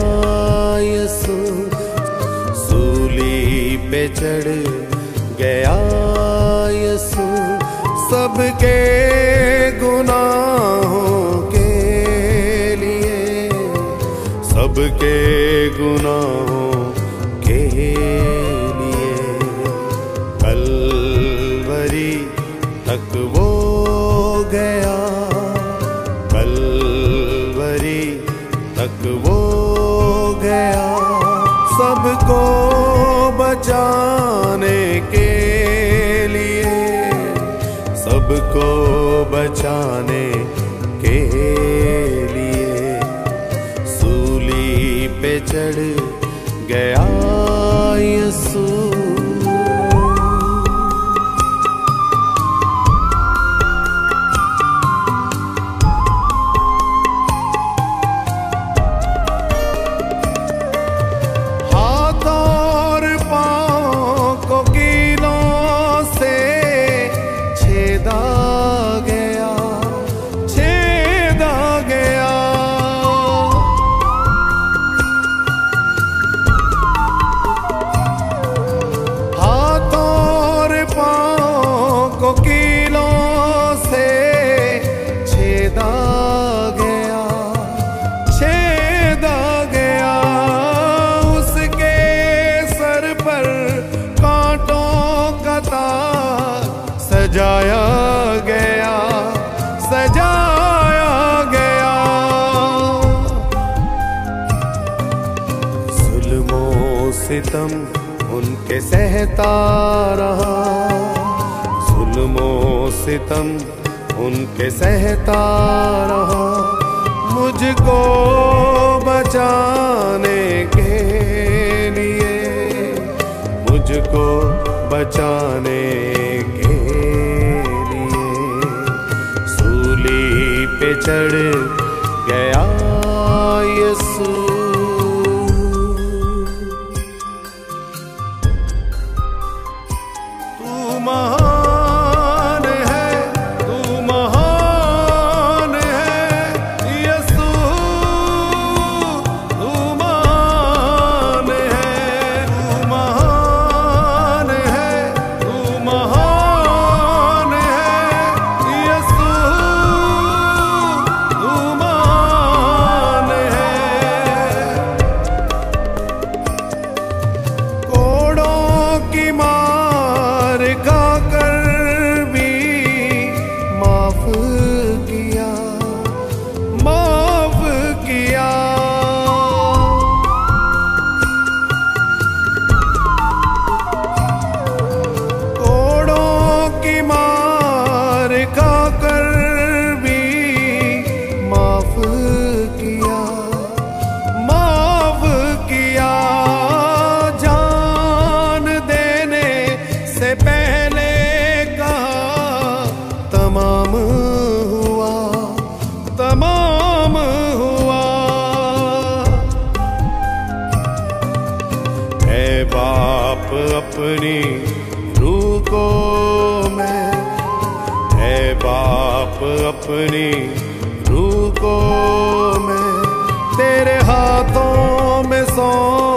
यसु, सूली पे चढ़ गया यसु, सबके गुनाहों के लिए, सबके गुनाहों के लिए। कलवरी तक वो गया, कलवरी तक वो गया, सबको बचाने के लिए, सबको बचाने के लिए। सूली पे चढ़ गया यसु। कीलों से छेदा गया, छेदा गया, उसके सर पर कांटों का ताज सजाया गया, सजाया गया। जुल्मों सितम उनके सहता रहा, जुल्मों सितम उनके सहता रहा, मुझको बचाने के लिए, मुझको बचाने के लिए। सूली पे चढ़ गया यसु। तू महान है, तू महान है यसु, तू महान है, तू महान है, तू महान है यसु, तू महान है। कोड़ों की मार खाकर भी माफ किया, माफ किया। कोड़ों की मार खाकर भी माफ किया, माफ किया। जान देने से पहले कहा तमाम हुआ, तमाम हुआ। ऐ बाप अपनी रूह को मैं, ऐ बाप अपनी रूह को मैं तेरे हाथों में सौंप